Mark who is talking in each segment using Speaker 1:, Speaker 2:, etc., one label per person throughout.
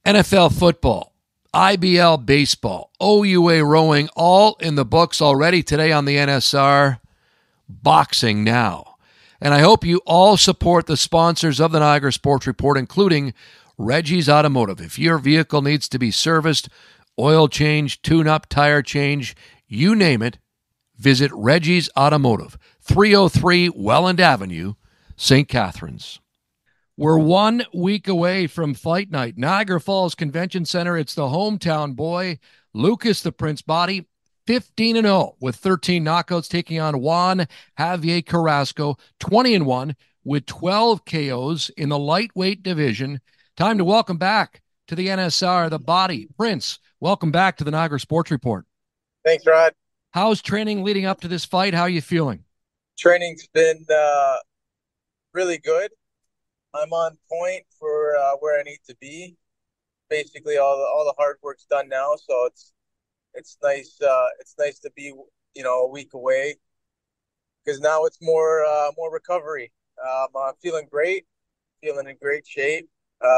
Speaker 1: NFL football, IBL baseball, OUA rowing, all in the books already today on the NSR. Boxing now. And I hope you all support the sponsors of the Niagara Sports Report, including Reggie's Automotive. If your vehicle needs to be serviced, oil change, tune-up, tire change, you name it, visit Reggie's Automotive, 303 Welland Avenue, St. Catharines. We're 1 week away from Fight Night. Niagara Falls Convention Center. It's the hometown boy, Lucas the Prince Body, 15-0 with 13 knockouts, taking on Juan Javier Carrasco, 20-1 with 12 KOs in the lightweight division. Time to welcome back to the NSR, the Body. Prince, welcome back to the Niagara Sports Report.
Speaker 2: Thanks, Rod.
Speaker 1: How's training leading up to this fight? How are you feeling?
Speaker 2: Training's been really good. I'm on point for where I need to be. Basically, all the hard work's done now, so it's nice. It's nice to be a week away, because now it's more recovery. I'm feeling great, feeling in great shape,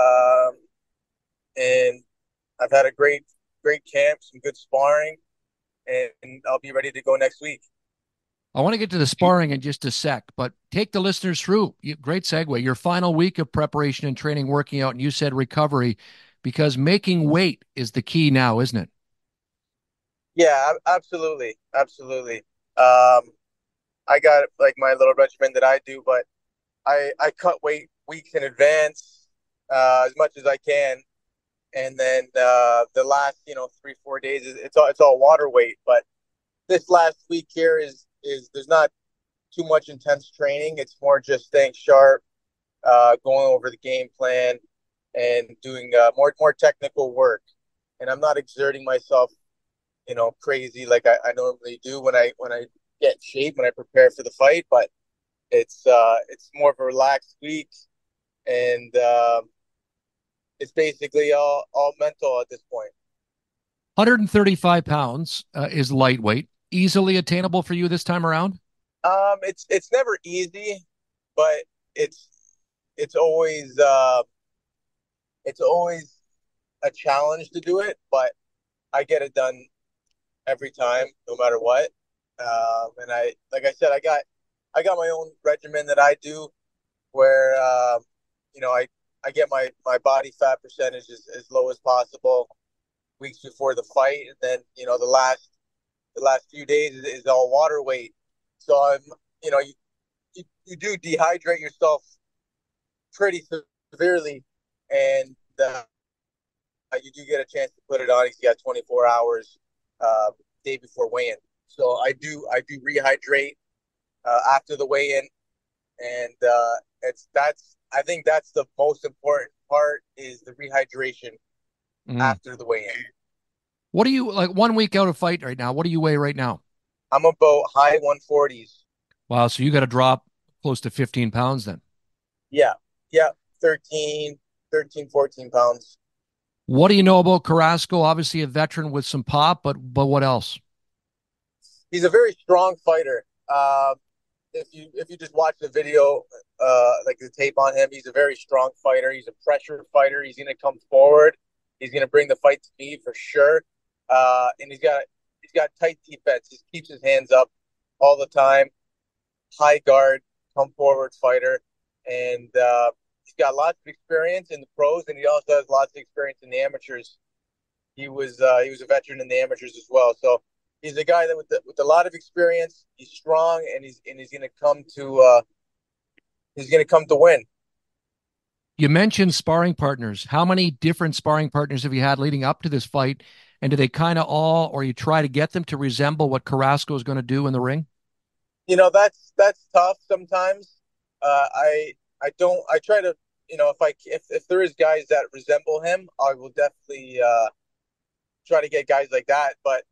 Speaker 2: and I've had a great camp, some good sparring, and I'll be ready to go next week.
Speaker 1: I want to get to the sparring in just a sec, but take the listeners through. Great segue. Your final week of preparation and training, working out, and you said recovery, because making weight is the key now, isn't it?
Speaker 2: Yeah, absolutely. Absolutely. I got like my little regimen that I do, but I cut weight weeks in advance, as much as I can. And then the last, 3-4 days, it's all water weight. But this last week here is there's not too much intense training. It's more just staying sharp, going over the game plan, and doing more technical work. And I'm not exerting myself, crazy like I normally do when I get in shape, when I prepare for the fight. But it's more of a relaxed week, and it's basically all mental at this point.
Speaker 1: 135 pounds is lightweight. Easily attainable for you this time around?
Speaker 2: It's never easy, but it's always a challenge to do it. But I get it done every time, no matter what. And like I said, I got my own regimen that I do, where I get my body fat percentage as low as possible weeks before the fight, and then the last few days is all water weight. So you do dehydrate yourself pretty severely, and you do get a chance to put it on. You got 24 hours day before weigh-in. So I do rehydrate after the weigh-in, and I think that's the most important part, is the rehydration after the weigh-in.
Speaker 1: What do you, like, 1 week out of fight right now? What do you weigh right now?
Speaker 2: I'm about high 140s.
Speaker 1: Wow, so you got to drop close to 15 pounds then.
Speaker 2: Yeah, 13, 14 pounds.
Speaker 1: What do you know about Carrasco? Obviously a veteran with some pop, but what else?
Speaker 2: He's a very strong fighter. If you just watch the video, like the tape on him, he's a very strong fighter. He's a pressure fighter. He's going to come forward. He's going to bring the fight to me for sure. And he's got tight defense. He keeps his hands up all the time. High guard, come forward fighter, and he's got lots of experience in the pros, and he also has lots of experience in the amateurs. He was a veteran in the amateurs as well. So he's a guy that with a lot of experience. He's strong, and he's going to come to win.
Speaker 1: You mentioned sparring partners. How many different sparring partners have you had leading up to this fight? And do they kind of all, or you try to get them to resemble what Carrasco is going to do in the ring?
Speaker 2: That's tough sometimes. I try to, if there is guys that resemble him, I will definitely try to get guys like that. But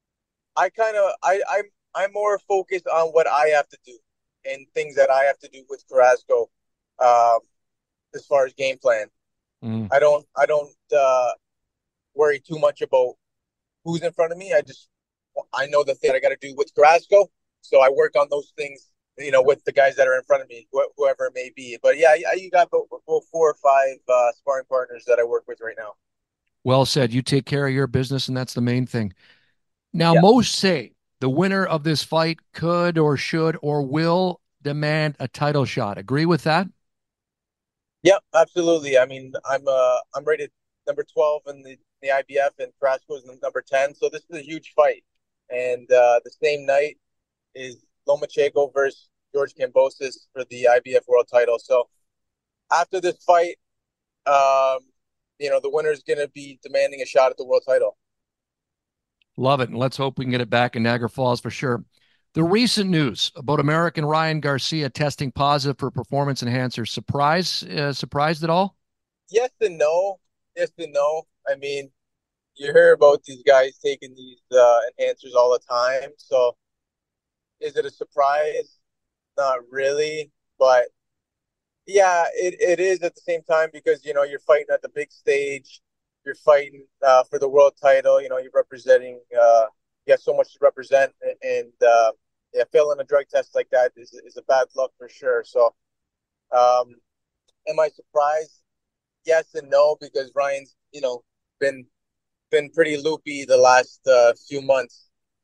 Speaker 2: I'm more focused on what I have to do and things that I have to do with Carrasco, as far as game plan. I don't worry too much about who's in front of me. I know the thing I got to do with Carrasco, so I work on those things, with the guys that are in front of me, whoever it may be. But yeah, you got about 4 or 5 sparring partners that I work with right now.
Speaker 1: Well said. You take care of your business, and that's the main thing. Now,
Speaker 2: Yeah.
Speaker 1: most say the winner of this fight could or should or will demand a title shot. Agree with that?
Speaker 2: Yep, absolutely. I mean, I'm rated number 12 in the IBF, and Carrasco's number 10. So this is a huge fight. And the same night is Lomachenko versus George Kambosos for the IBF world title. So after this fight, um, the winner's going to be demanding a shot at the world title.
Speaker 1: Love it. And let's hope we can get it back in Niagara Falls for sure. The recent news about American Ryan Garcia testing positive for performance enhancers, surprised at all?
Speaker 2: Yes and no. Yes and no. I mean, you hear about these guys taking these enhancers all the time. So is it a surprise? Not really. But yeah, it is at the same time because, you're fighting at the big stage. You're fighting for the world title. You're representing, you have so much to represent. And yeah, failing a drug test like that is a bad luck for sure. So um, am I surprised? Yes and no, because Ryan's, been been pretty loopy the last few months.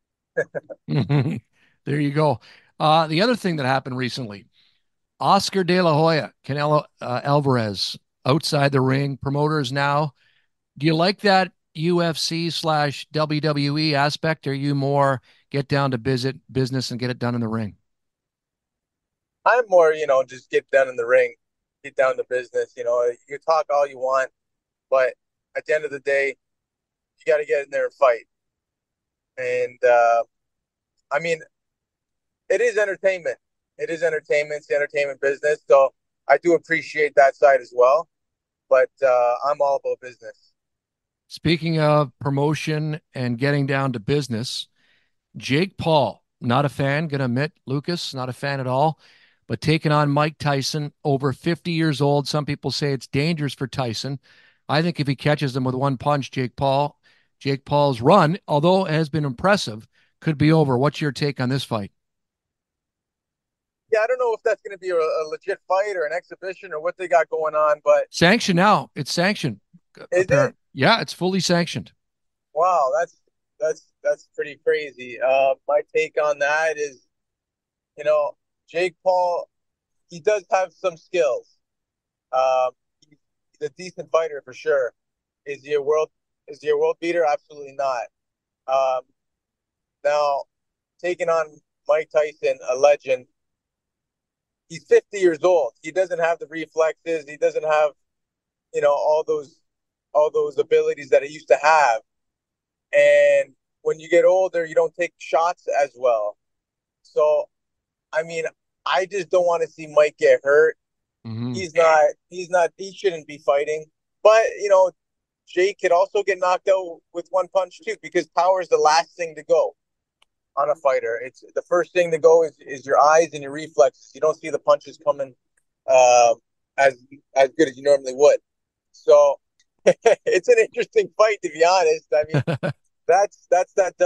Speaker 1: There you go. The other thing that happened recently, Oscar De La Hoya, Canelo Alvarez outside the ring, promoters now. Do you like that UFC slash WWE aspect? Or are you more get down to business and get it done in the ring?
Speaker 2: I'm more, just get down in the ring, get down to business. You talk all you want, but at the end of the day, you got to get in there and fight. And I mean, it is entertainment. It is entertainment. It's the entertainment business. So I do appreciate that side as well. But I'm all about business.
Speaker 1: Speaking of promotion and getting down to business, Jake Paul, not a fan, gonna admit, Lucas, not a fan at all, but taking on Mike Tyson, over 50 years old. Some people say it's dangerous for Tyson. I think if he catches him with one punch, Jake Paul's run, although it has been impressive, could be over. What's your take on this fight?
Speaker 2: Yeah, I don't know if that's going to be a legit fight or an exhibition or what they got going on, but
Speaker 1: Sanctioned now. It's sanctioned.
Speaker 2: is it?
Speaker 1: Apparent. Yeah, it's fully sanctioned.
Speaker 2: Wow, that's pretty crazy. My take on that is, you know, Jake Paul, he does have some skills. Um, he's a decent fighter for sure. Is he a world is he a world beater? Absolutely not. Um, Now taking on Mike Tyson, a legend, he's 50 years old. He doesn't have the reflexes. He doesn't have, all those abilities that he used to have. And when you get older, you don't take shots as well. So, I mean, I just don't want to see Mike get hurt.
Speaker 1: Hmm.
Speaker 2: He shouldn't be fighting. But, Jake could also get knocked out with one punch too, because power is the last thing to go on a fighter. It's the first thing to go is your eyes and your reflexes. You don't see the punches coming uh, as as good as you normally would. So it's an interesting fight, to be honest. I mean, that's that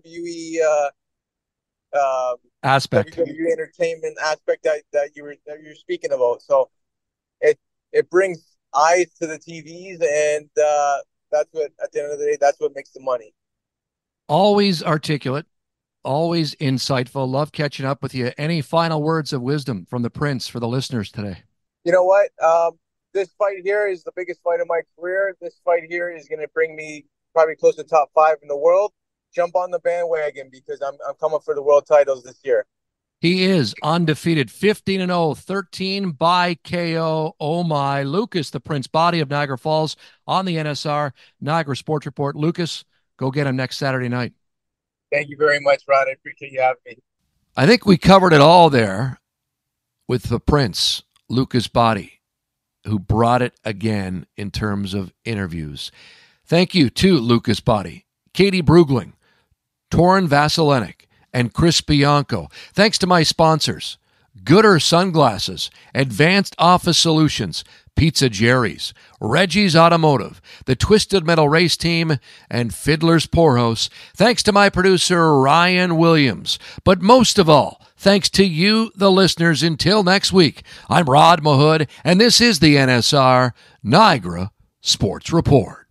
Speaker 1: Aspect.
Speaker 2: WWE entertainment aspect that you're speaking about. So it it brings eyes to the TVs, and that's what at the end of the day, that's what makes the money.
Speaker 1: Always articulate, always insightful. Love catching up with you. Any final words of wisdom from the Prince for the listeners today?
Speaker 2: You know what? This fight here is the biggest fight of my career. This fight here is going to bring me probably close to top five in the world. Jump on the bandwagon because I'm coming for the world titles this year.
Speaker 1: He is undefeated, 15 and 0, 13 by KO. Oh my. Lucas, the Prince Body of Niagara Falls on the NSR Niagara Sports Report. Lucas, go get him next Saturday night.
Speaker 2: Thank you very much, Rod. I appreciate you having me.
Speaker 1: I think we covered it all there with the Prince, Lucas Body, who brought it again in terms of interviews. Thank you to Lucas Body, Katie Brugling, Torin Vasilenik, and Chris Bianco. Thanks to my sponsors, Gooder Sunglasses, Advanced Office Solutions, Pizza Jerry's, Reggie's Automotive, the Twisted Metal Race Team, and Fiddler's Poorhouse. Thanks to my producer, Ryan Williams. But most of all, thanks to you, the listeners. Until next week, I'm Rod Mahood, and this is the NSR Niagara Sports Report.